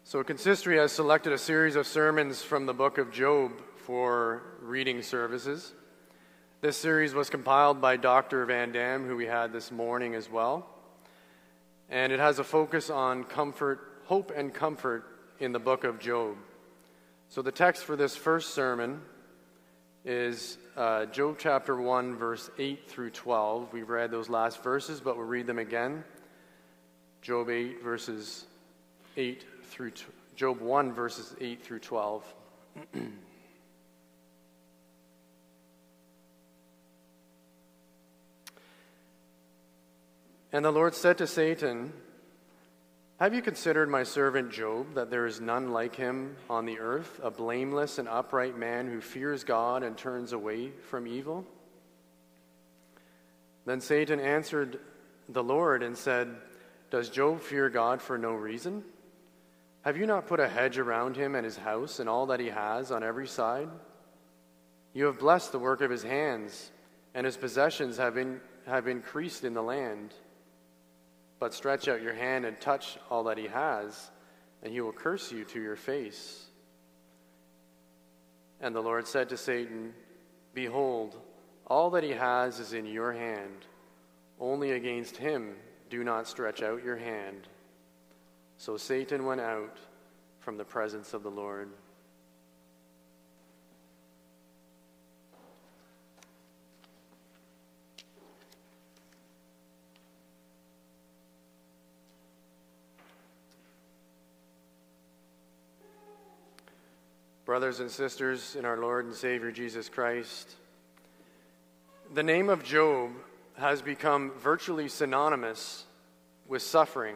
So Consistory has selected a series of sermons from the book of Job for reading services. This series was compiled by Dr. Van Dam, who we had this morning as well. And it has a focus on comfort, hope and comfort in the book of Job. So the text for this first sermon is Job chapter 1, verse 8 through 12. We've read those last verses, but we'll read them again. Job 1, verses 8 through 12. And the Lord said to Satan, "Have you considered my servant Job, that there is none like him on the earth, a blameless and upright man who fears God and turns away from evil?" Then Satan answered the Lord and said, "Does Job fear God for no reason? Have you not put a hedge around him and his house and all that he has on every side? You have blessed the work of his hands, and his possessions have increased in the land. But stretch out your hand and touch all that he has, and he will curse you to your face." And the Lord said to Satan, "Behold, all that he has is in your hand. Only against him do not stretch out your hand." So Satan went out from the presence of the Lord. Brothers and sisters in our Lord and Savior Jesus Christ, the name of Job has become virtually synonymous with suffering.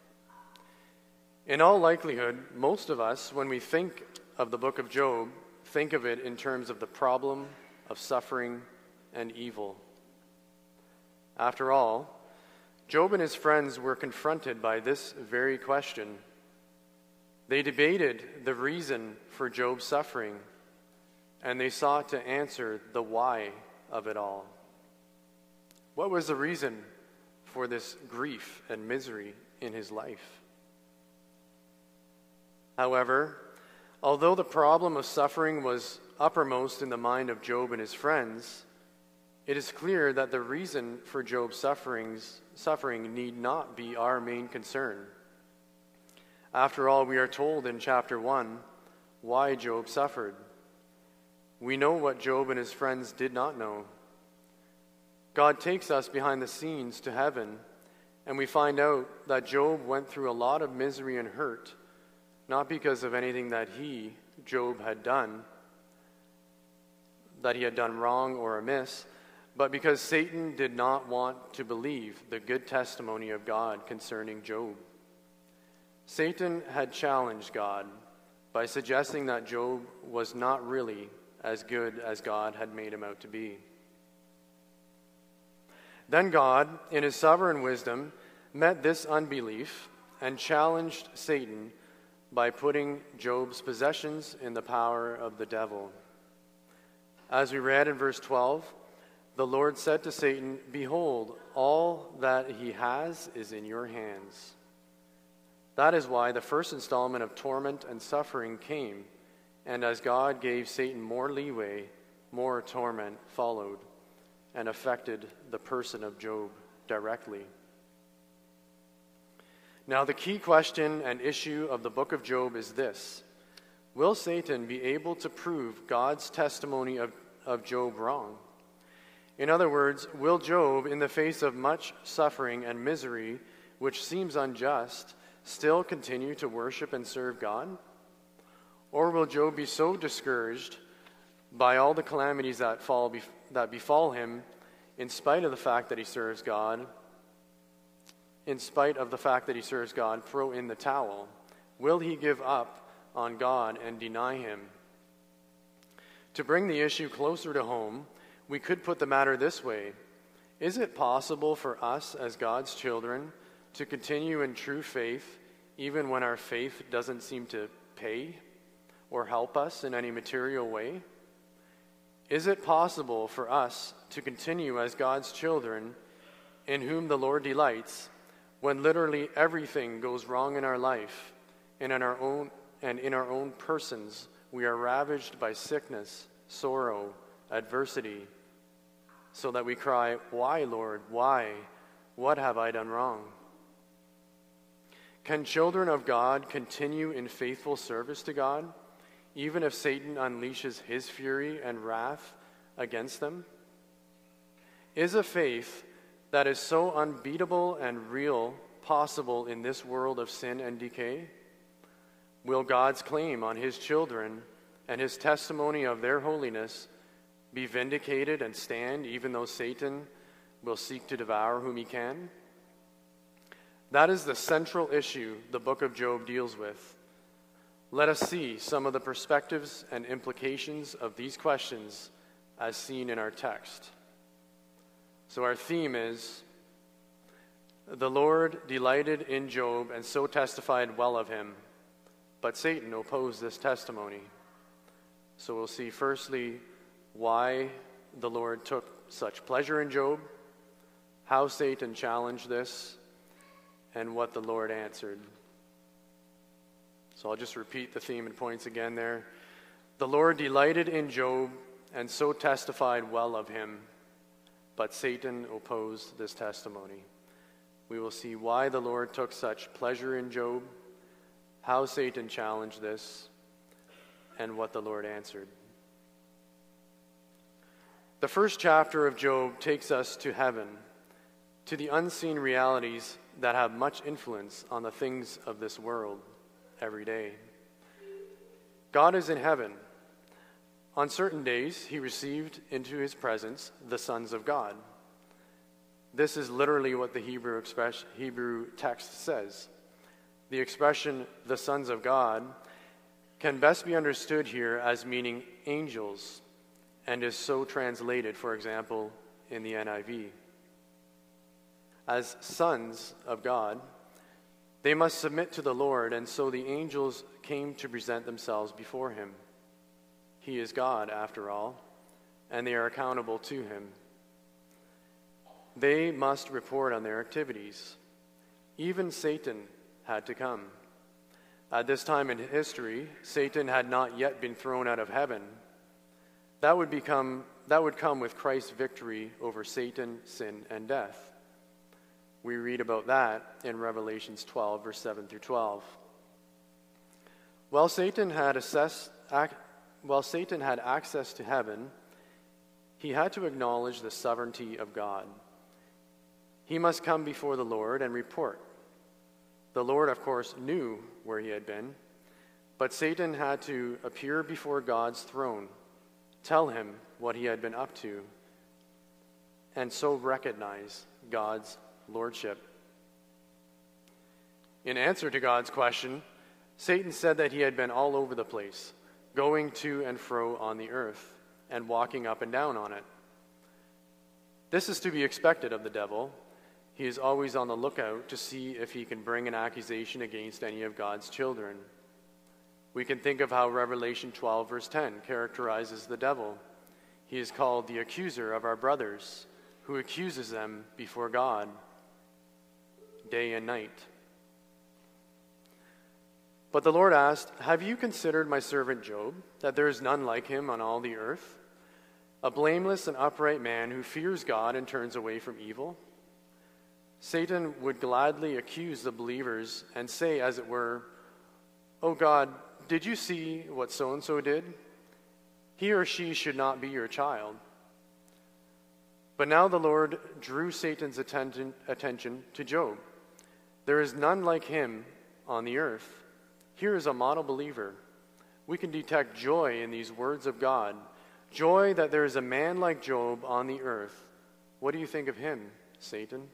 In all likelihood, most of us, when we think of the book of Job, think of it in terms of the problem of suffering and evil. After all, Job and his friends were confronted by this very question. They debated the reason for Job's suffering, and they sought to answer the why of it all. What was the reason for this grief and misery in his life? However, although the problem of suffering was uppermost in the mind of Job and his friends, it is clear that the reason for Job's suffering need not be our main concern. After all, we are told in chapter 1 why Job suffered. We know what Job and his friends did not know. God takes us behind the scenes to heaven, and we find out that Job went through a lot of misery and hurt, not because of anything that Job had done, that he had done wrong or amiss, but because Satan did not want to believe the good testimony of God concerning Job. Satan had challenged God by suggesting that Job was not really as good as God had made him out to be. Then God, in his sovereign wisdom, met this unbelief and challenged Satan by putting Job's possessions in the power of the devil. As we read in verse 12, the Lord said to Satan, "Behold, all that he has is in your hands." That is why the first installment of torment and suffering came, and as God gave Satan more leeway, more torment followed and affected the person of Job directly. Now, the key question and issue of the book of Job is this: will Satan be able to prove God's testimony of Job wrong? In other words, will Job, in the face of much suffering and misery, which seems unjust, still continue to worship and serve God? Or will Job be so discouraged by all the calamities that befall him, in spite of the fact that he serves God, throw in the towel? Will he give up on God and deny him? To bring the issue closer to home, we could put the matter this way: is it possible for us as God's children to continue in true faith even when our faith doesn't seem to pay or help us in any material way? Is it possible for us to continue as God's children in whom the Lord delights when literally everything goes wrong in our life and in our own persons we are ravaged by sickness, sorrow, adversity, so that we cry, "Why, Lord, why? What have I done wrong?" Can children of God continue in faithful service to God, even if Satan unleashes his fury and wrath against them? Is a faith that is so unbeatable and real possible in this world of sin and decay? Will God's claim on his children and his testimony of their holiness be vindicated and stand, even though Satan will seek to devour whom he can? That is the central issue the book of Job deals with. Let us see some of the perspectives and implications of these questions as seen in our text. So our theme is, the Lord delighted in Job and so testified well of him, but Satan opposed this testimony. So we'll see firstly why the Lord took such pleasure in Job, how Satan challenged this, and what the Lord answered. So I'll just repeat the theme and points again there. The Lord delighted in Job and so testified well of him, but Satan opposed this testimony. We will see why the Lord took such pleasure in Job, how Satan challenged this, and what the Lord answered. The first chapter of Job takes us to heaven, to the unseen realities that have much influence on the things of this world every day. God is in heaven. On certain days, he received into his presence the sons of God. This is literally what the Hebrew text says. The expression, the sons of God, can best be understood here as meaning angels, and is so translated, for example, in the NIV. As sons of God, they must submit to the Lord, and so the angels came to present themselves before him. He is God, after all, and they are accountable to him. They must report on their activities. Even Satan had to come. At this time in history, Satan had not yet been thrown out of heaven. That would come with Christ's victory over Satan, sin, and death. We read about that in Revelations 12, verse 7 through 12. While Satan had access to heaven, he had to acknowledge the sovereignty of God. He must come before the Lord and report. The Lord, of course, knew where he had been, but Satan had to appear before God's throne, tell him what he had been up to, and so recognize God's lordship. In answer to God's question, Satan said that he had been all over the place, going to and fro on the earth, and walking up and down on it. This is to be expected of the devil. He is always on the lookout to see if he can bring an accusation against any of God's children. We can think of how Revelation 12, verse 10 characterizes the devil. He is called the accuser of our brothers, who accuses them before God day and night. But the Lord asked, "Have you considered my servant Job, that there is none like him on all the earth? A blameless and upright man who fears God and turns away from evil?" Satan would gladly accuse the believers and say, as it were, "Oh God, did you see what so-and-so did? He or she should not be your child." But now the Lord drew Satan's attention to Job. There is none like him on the earth. Here is a model believer. We can detect joy in these words of God. Joy that there is a man like Job on the earth. What do you think of him, Satan?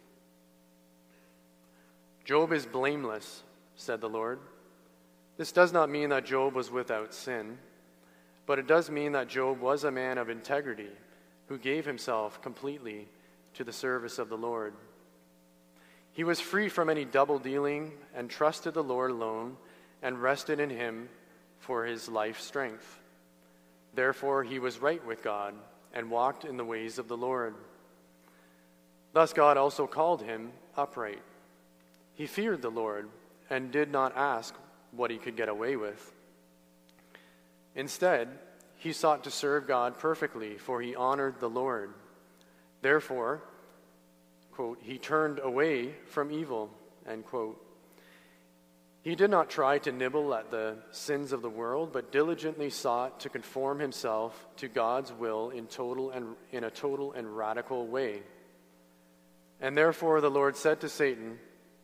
Job is blameless, said the Lord. This does not mean that Job was without sin, but it does mean that Job was a man of integrity who gave himself completely to the service of the Lord. He was free from any double dealing and trusted the Lord alone and rested in him for his life strength. Therefore, he was right with God and walked in the ways of the Lord. Thus, God also called him upright. He feared the Lord and did not ask what he could get away with. Instead, he sought to serve God perfectly, for he honored the Lord. Therefore, quote, he turned away from evil, end quote. He did not try to nibble at the sins of the world, but diligently sought to conform himself to God's will in a total and radical way. And therefore the Lord said to Satan,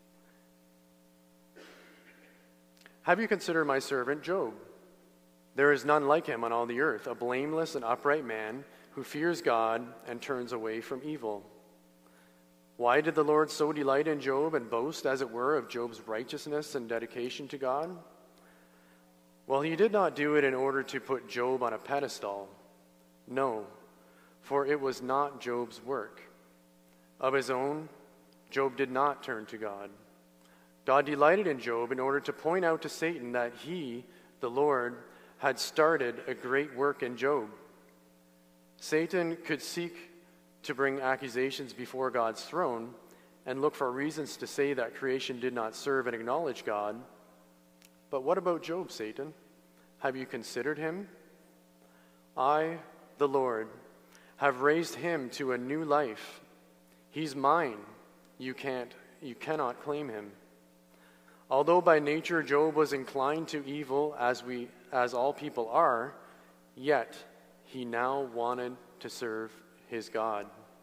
"Have you considered my servant Job? There is none like him on all the earth, a blameless and upright man who fears God and turns away from evil." Why did the Lord so delight in Job and boast, as it were, of Job's righteousness and dedication to God? Well, he did not do it in order to put Job on a pedestal. No, for it was not Job's work. Of his own, Job did not turn to God. God delighted in Job in order to point out to Satan that he, the Lord, had started a great work in Job. Satan could seek to bring accusations before God's throne and look for reasons to say that creation did not serve and acknowledge God. But what about Job, Satan? Have you considered him? I, the Lord, have raised him to a new life. He's mine. You cannot claim him. Although by nature Job was inclined to evil, as all people are, yet he now wanted to serve his God.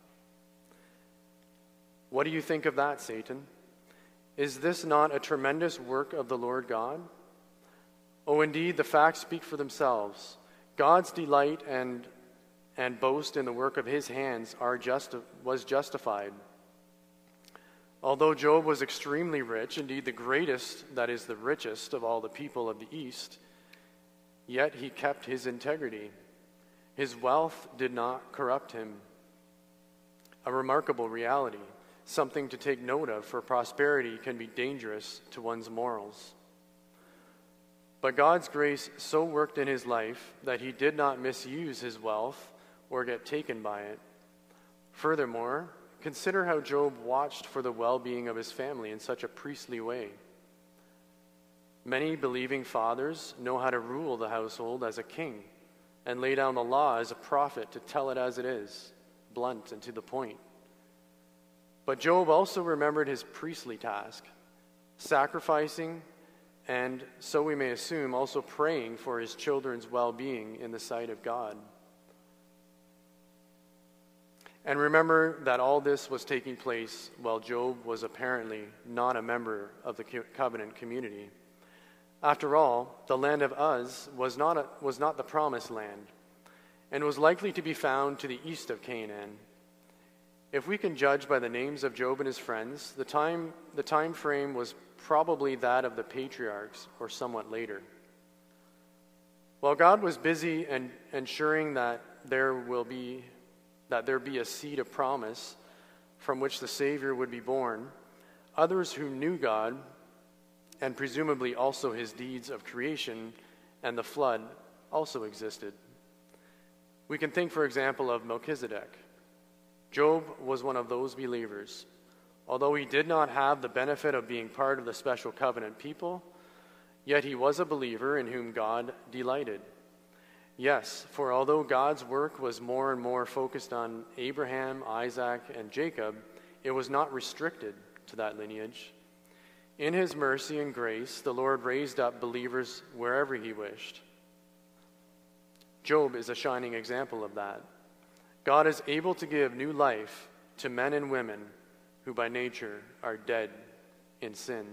What do you think of that, Satan? Is this not a tremendous work of the Lord God? Oh, indeed, the facts speak for themselves. God's delight and boast in the work of his hands was justified. Although Job was extremely rich, indeed the greatest, that is the richest of all the people of the East, yet he kept his integrity. His wealth did not corrupt him. A remarkable reality, something to take note of, for prosperity can be dangerous to one's morals. But God's grace so worked in his life that he did not misuse his wealth or get taken by it. Furthermore, consider how Job watched for the well-being of his family in such a priestly way. Many believing fathers know how to rule the household as a king and lay down the law as a prophet to tell it as it is, blunt and to the point. But Job also remembered his priestly task, sacrificing and, so we may assume, also praying for his children's well-being in the sight of God. And remember that all this was taking place while Job was apparently not a member of the covenant community. After all, the land of Uz was not the promised land, and was likely to be found to the east of Canaan. If we can judge by the names of Job and his friends, the time frame was probably that of the patriarchs, or somewhat later. While God was busy and ensuring that there be a seed of promise from which the Savior would be born, others who knew God, and presumably also his deeds of creation and the flood, also existed. We can think, for example, of Melchizedek. Job was one of those believers. Although he did not have the benefit of being part of the special covenant people, yet he was a believer in whom God delighted. Yes, for although God's work was more and more focused on Abraham, Isaac, and Jacob, it was not restricted to that lineage. In his mercy and grace, the Lord raised up believers wherever he wished. Job is a shining example of that. God is able to give new life to men and women who by nature are dead in sin.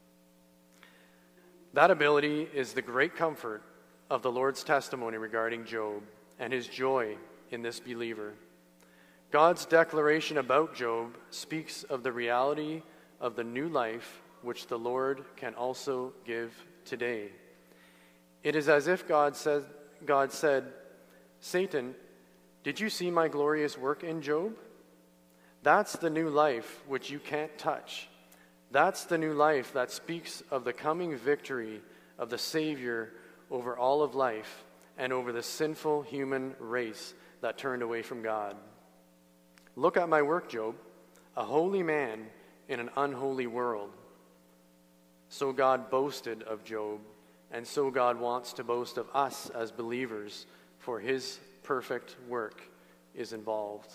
That ability is the great comfort of the Lord's testimony regarding Job and his joy in this believer. God's declaration about Job speaks of the reality of the new life which the Lord can also give today. It is as if God said, "Satan, did you see my glorious work in Job? That's the new life which you can't touch. That's the new life that speaks of the coming victory of the Savior over all of life and over the sinful human race that turned away from God. Look at my work, Job, a holy man in an unholy world." so God boasted of Job, and so God wants to boast of us as believers, for his perfect work is involved.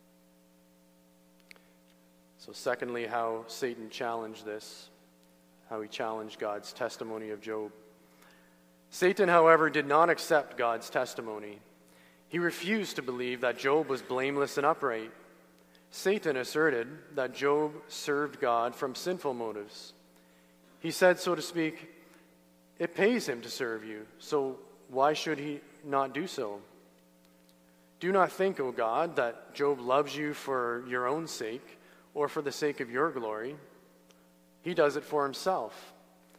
So secondly, how Satan challenged this, how he challenged God's testimony of Job. Satan, however, did not accept God's testimony. He refused to believe that Job was blameless and upright. Satan asserted that Job served God from sinful motives. He said, so to speak, it pays him to serve you, so why should he not do so? Do not think, O God, that Job loves you for your own sake or for the sake of your glory. He does it for himself.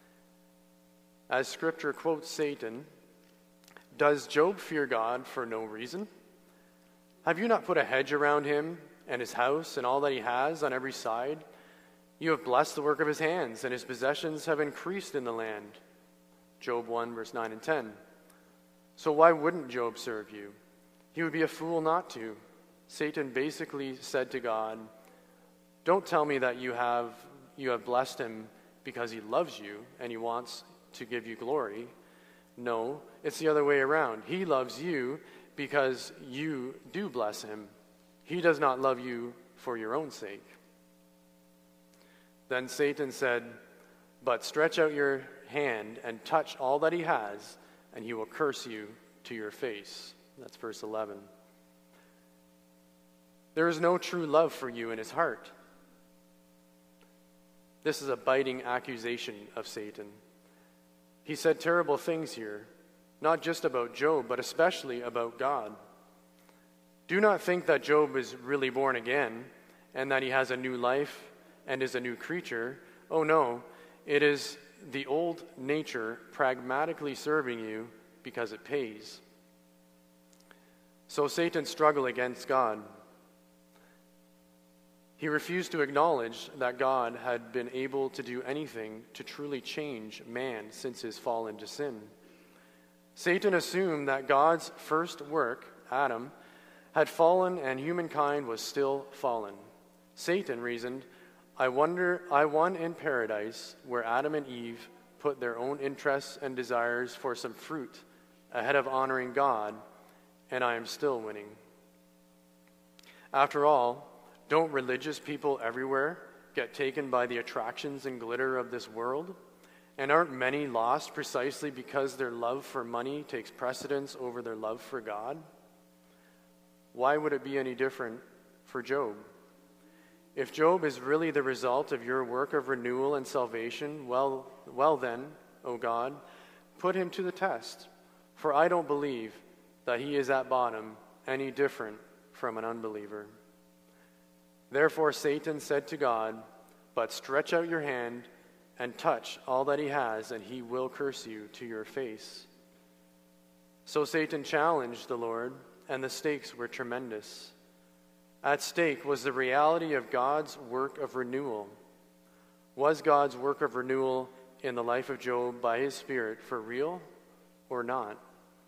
As Scripture quotes Satan, does Job fear God for no reason? Have you not put a hedge around him and his house and all that he has on every side? You have blessed the work of his hands, and his possessions have increased in the land. Job 1, verse 9 and 10. So why wouldn't Job serve you? He would be a fool not to. Satan basically said to God, don't tell me that you have blessed him because he loves you and he wants to give you glory. No, it's the other way around. He loves you because you do bless him. He does not love you for your own sake. Then Satan said, but stretch out your hand and touch all that he has, and he will curse you to your face. That's verse 11. There is no true love for you in his heart. This is a biting accusation of Satan. He said terrible things here, not just about Job, but especially about God. Do not think that Job is really born again and that he has a new life and is a new creature. Oh no, it is the old nature pragmatically serving you because it pays. So Satan struggled against God. He refused to acknowledge that God had been able to do anything to truly change man since his fall into sin. Satan assumed that God's first work, Adam, had fallen and humankind was still fallen. Satan reasoned, I won in paradise where Adam and Eve put their own interests and desires for some fruit ahead of honoring God, and I am still winning. After all, don't religious people everywhere get taken by the attractions and glitter of this world? And aren't many lost precisely because their love for money takes precedence over their love for God? Why would it be any different for Job? If Job is really the result of your work of renewal and salvation, well then, O God, put him to the test, for I don't believe that he is at bottom any different from an unbeliever. Therefore Satan said to God, but stretch out your hand and touch all that he has, and he will curse you to your face. So Satan challenged the Lord, and the stakes were tremendous. At stake was the reality of God's work of renewal. Was God's work of renewal in the life of Job by his Spirit for real or not?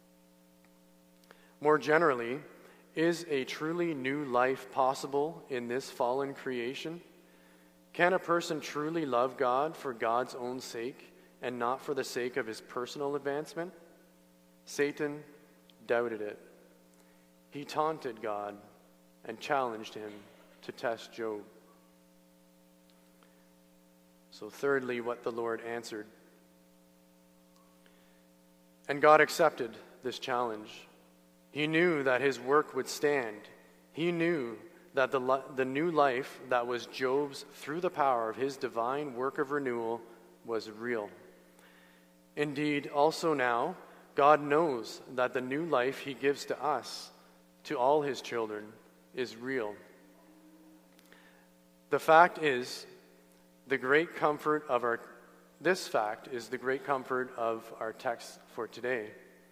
More generally, is a truly new life possible in this fallen creation? Can a person truly love God for God's own sake and not for the sake of his personal advancement? Satan doubted it. He taunted God and challenged him to test Job. So thirdly, what the Lord answered. And God accepted this challenge. He knew that his work would stand. He knew that the new life that was Job's through the power of his divine work of renewal was real. Indeed, also now, God knows that the new life he gives to us, to all his children, is real. This fact is the great comfort of our text for today.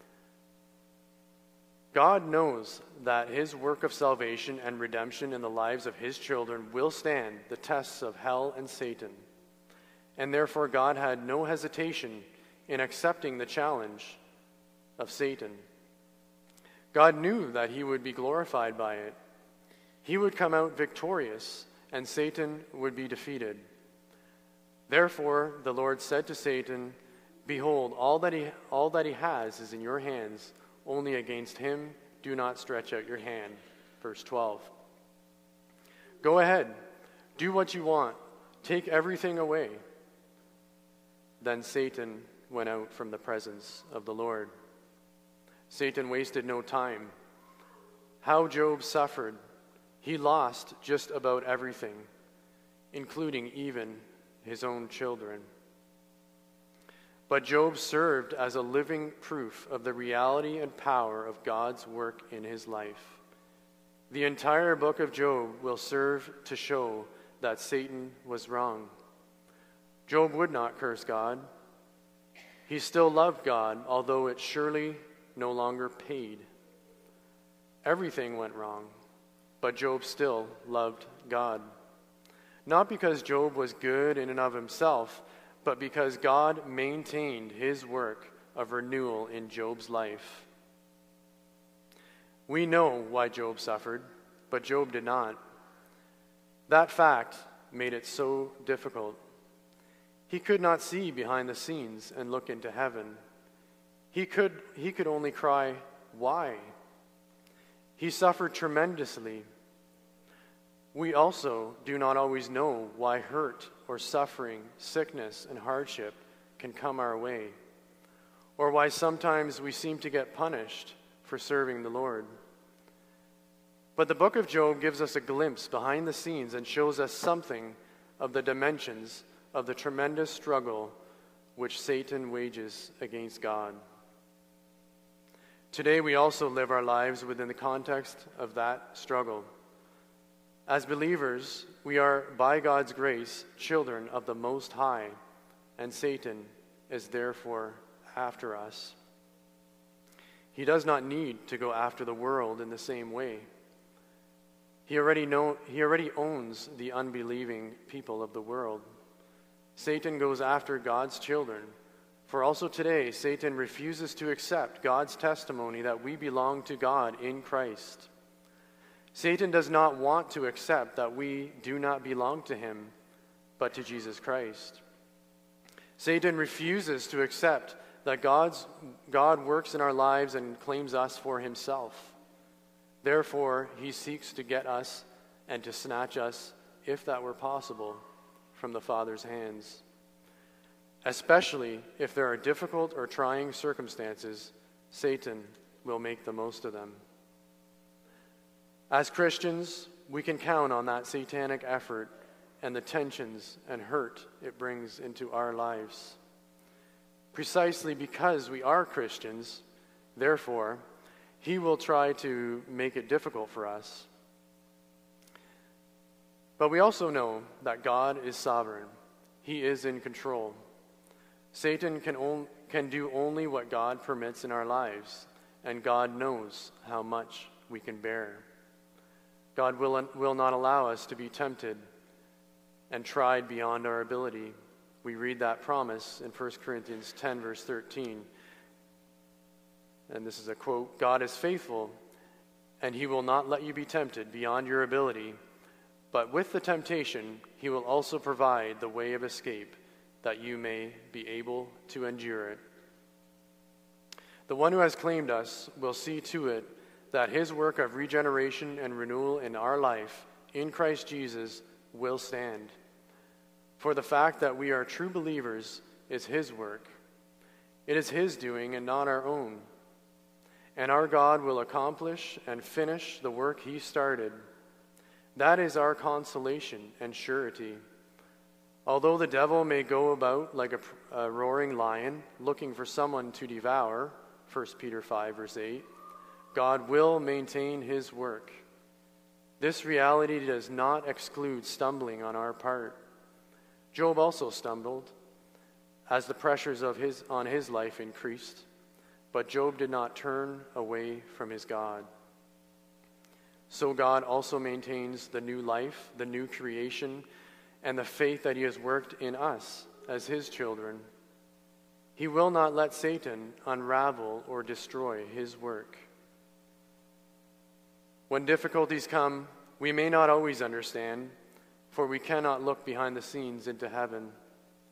God knows that his work of salvation and redemption in the lives of his children will stand the tests of hell and Satan. And therefore God had no hesitation in accepting the challenge of Satan. God knew that he would be glorified by it. He would come out victorious, and Satan would be defeated. Therefore the Lord said to Satan, Behold, all that he has is in your hands. Only against him do not stretch out your hand. Verse 12. Go ahead, do what you want, take everything away. Then Satan went out from the presence of the Lord. Satan wasted no time. How Job suffered. He lost just about everything, including even his own children. But Job served as a living proof of the reality and power of God's work in his life. The entire book of Job will serve to show that Satan was wrong. Job would not curse God. He still loved God, although it surely no longer paid. Everything went wrong, but Job still loved God. Not because Job was good in and of himself, but because God maintained his work of renewal in Job's life. We know why Job suffered, but Job did not. That fact made it so difficult. He could not see behind the scenes and look into heaven. He could only cry, "Why?" He suffered tremendously. We also do not always know why hurt or suffering, sickness, and hardship can come our way, or why sometimes we seem to get punished for serving the Lord. But the book of Job gives us a glimpse behind the scenes and shows us something of the dimensions of the tremendous struggle which Satan wages against God. Today we also live our lives within the context of that struggle. As believers, we are, by God's grace, children of the Most High, and Satan is therefore after us. He does not need to go after the world in the same way. He already owns the unbelieving people of the world. Satan goes after God's children, for also today Satan refuses to accept God's testimony that we belong to God in Christ. Satan does not want to accept that we do not belong to him, but to Jesus Christ. Satan refuses to accept that God works in our lives and claims us for himself. Therefore, he seeks to get us and to snatch us, if that were possible, from the Father's hands. Especially if there are difficult or trying circumstances, Satan will make the most of them. As Christians, we can count on that satanic effort and the tensions and hurt it brings into our lives. Precisely because we are Christians, therefore, he will try to make it difficult for us. But we also know that God is sovereign. He is in control. Satan can do only what God permits in our lives, and God knows how much we can bear. God will not allow us to be tempted and tried beyond our ability. We read that promise in 1 Corinthians 10, verse 13. And this is a quote, "God is faithful, and he will not let you be tempted beyond your ability, but with the temptation, he will also provide the way of escape, that you may be able to endure it." The one who has claimed us will see to it that his work of regeneration and renewal in our life in Christ Jesus will stand. For the fact that we are true believers is his work. It is his doing and not our own. And our God will accomplish and finish the work he started. That is our consolation and surety. Although the devil may go about like a roaring lion, looking for someone to devour, 1 Peter 5, verse 8, God will maintain his work. This reality does not exclude stumbling on our part. Job also stumbled as the pressures on his life increased, but Job did not turn away from his God. So God also maintains the new life, the new creation, and the faith that he has worked in us as his children. He will not let Satan unravel or destroy his work. When difficulties come, we may not always understand, for we cannot look behind the scenes into heaven.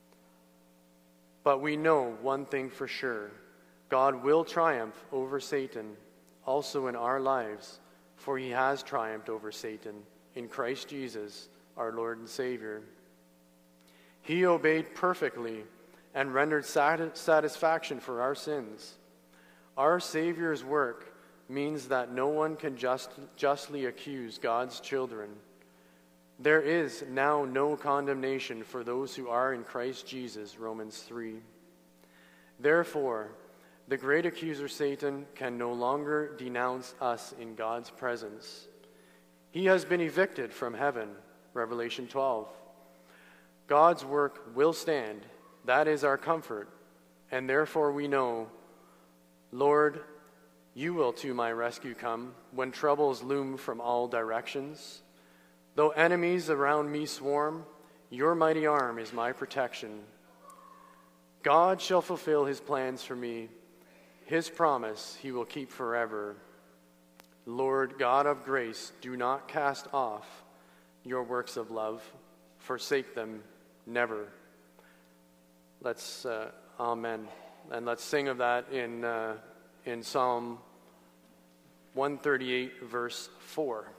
But we know one thing for sure: God will triumph over Satan also in our lives, for he has triumphed over Satan in Christ Jesus, our Lord and Savior. He obeyed perfectly and rendered satisfaction for our sins. Our Savior's work means that no one can justly accuse God's children. There is now no condemnation for those who are in Christ Jesus, Romans 3. Therefore, the great accuser Satan can no longer denounce us in God's presence. He has been evicted from heaven, Revelation 12. God's work will stand. That is our comfort. And therefore we know, Lord, you will to my rescue come when troubles loom from all directions. Though enemies around me swarm, your mighty arm is my protection. God shall fulfill his plans for me. His promise he will keep forever. Lord God of grace, do not cast off your works of love. Forsake them never. Let's, amen. And let's sing of that in Psalm 138, verse 4.